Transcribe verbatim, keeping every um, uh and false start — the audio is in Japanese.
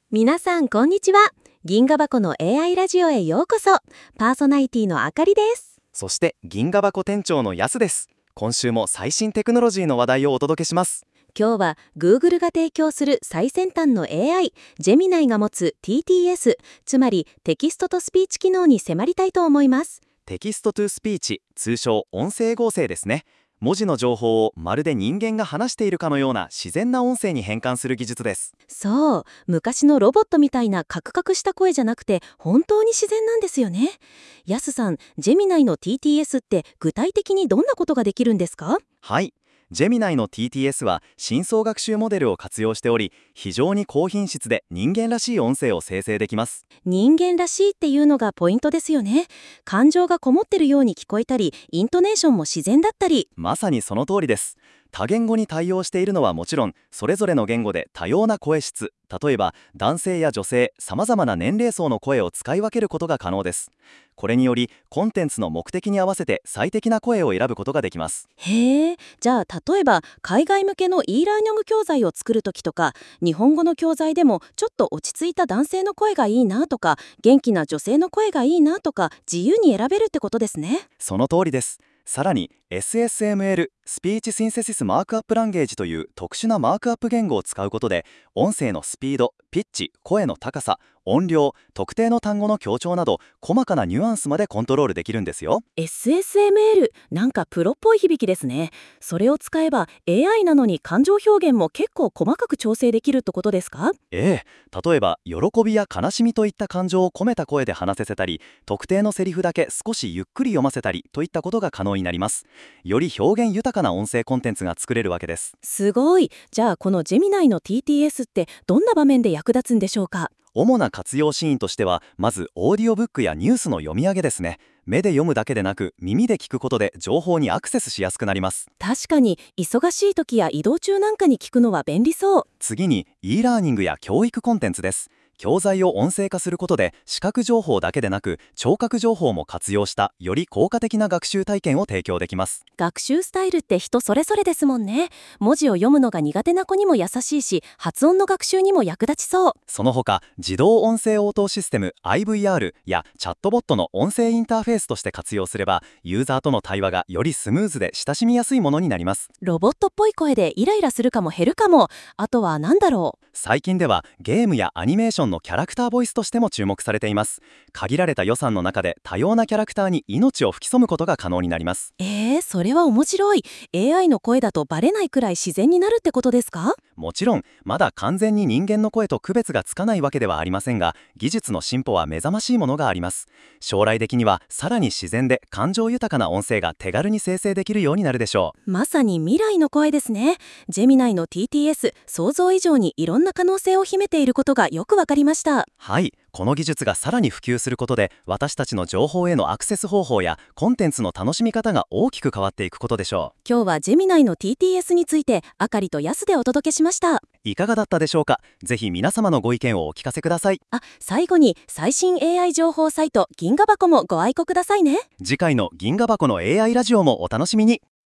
皆さんこんにちは。銀河箱の エーアイ ラジオへようこそ。パーソナリティのあかりです。 そして銀河箱店長のやすです。今週も最新テクノロジーの話題をお届けします。 今日は Google が提供する最先端の エーアイ ジェミナイが持つ ティーティーエス、 つまりテキストとスピーチ機能に迫りたいと思います。 テキストトゥスピーチ、通称音声合成ですね。文字の情報をまるで人間が話しているかのような自然な音声に変換する技術です。 そう、昔のロボットみたいなカクカクした声じゃなくて本当に自然なんですよね。やすさん、ジェミナイの ティーティーエス って具体的にどんなことができるんですか？ はい、ジェミナイの ティーティーエス は深層学習モデルを活用しており、非常に高品質で人間らしい音声を生成できます。 人間らしいっていうのがポイントですよね。感情がこもってるように聞こえたり、イントネーションも自然だったり。 まさにその通りです。多言語に対応しているのはもちろん、それぞれの言語で多様な声質、例えば男性や女性、さまざまな年齢層の声を使い分けることが可能です。これによりコンテンツの目的に合わせて最適な声を選ぶことができます。 へえ、じゃあ例えば海外向けの e ラーニング教材を作るときとか、日本語の教材でもちょっと落ち着いた男性の声がいいなとか、元気な女性の声がいいなとか、自由に選べるってことですね。 その通りです。さらに エスエスエムエル スピーチシンセシスマークアップランゲージという特殊なマークアップ言語を使うことで、音声のスピード、ピッチ、声の高さ、音量、特定の単語の強調など細かなニュアンスまでコントロールできるんですよ。 エスエスエムエル、なんかプロっぽい響きですね。それを使えば エーアイ なのに感情表現も結構細かく調整できるってことですか？ ええ、例えば喜びや悲しみといった感情を込めた声で話させたり、特定のセリフだけ少しゆっくり読ませたりといったことが可能になります。より表現豊かな音声コンテンツが作れるわけです。 すごい。じゃあこのジェミナイの ティーティーエス ってどんな場面で役立つんでしょうか？ 主な活用シーンとしては、まずオーディオブックやニュースの読み上げですね。目で読むだけでなく耳で聞くことで情報にアクセスしやすくなります。 確かに忙しい時や移動中なんかに聞くのは便利そう。 次に e ラーニングや教育コンテンツです。教材を音声化することで視覚情報だけでなく聴覚情報も活用したより効果的な学習体験を提供できます。 学習スタイルって人それぞれですもんね。文字を読むのが苦手な子にも優しいし、発音の学習にも役立ちそう。 その他、自動音声応答システム アイブイアール やチャットボットの音声インターフェースとして活用すれば、ユーザーとの対話がよりスムーズで親しみやすいものになります。 ロボットっぽい声でイライラするかも減るかも。あとは何だろう。 最近ではゲームやアニメーションのキャラクターボイスとしても注目されています。限られた予算の中で多様なキャラクターに命を吹き込むことが可能になります。 えー、それは面白い。 エーアイ の声だとバレないくらい自然になるってことですか？ もちろんまだ完全に人間の声と区別がつかないわけではありませんが、技術の進歩は目覚ましいものがあります。将来的にはさらに自然で感情豊かな音声が手軽に生成できるようになるでしょう。 まさに未来の声ですね。ジェミナイの ティーティーエス、想像以上にいろんな可能性を秘めていることがよくわかりました。 はい、この技術がさらに普及することで、私たちの情報へのアクセス方法やコンテンツの楽しみ方が大きく変わっていくことでしょ今日はジェミナイの ティーティーエス についてあかりとやすでお届けしました。 う。いかがだったでしょうか。ぜひ皆様のご意見をお聞かせください。 あ、最後に最新 エーアイ 情報サイト銀河箱もご愛顧くださいね。 次回の銀河箱の エーアイ ラジオもお楽しみに。